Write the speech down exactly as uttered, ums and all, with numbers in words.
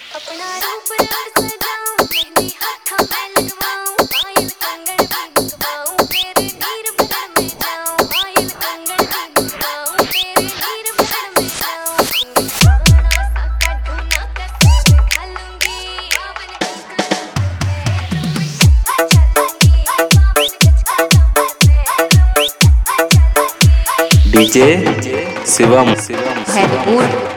अपना रूप लाड सजाऊं, मेहंदी हाथों में लगवाऊं, पायल कंगन भी बिछवाऊं, तेरे नीर भर में जाऊं, पायल कंगन भी बिछवाऊं, तेरे नीर भर में जाऊं, खाना सा काढूं ना कसर खा लूंगी, बावन गज का लंबा तेरा मैं चलूंगी, बावन गज का लंबा तेरा मैं चलूंगी। डीजे शिवम शिवम भरपूर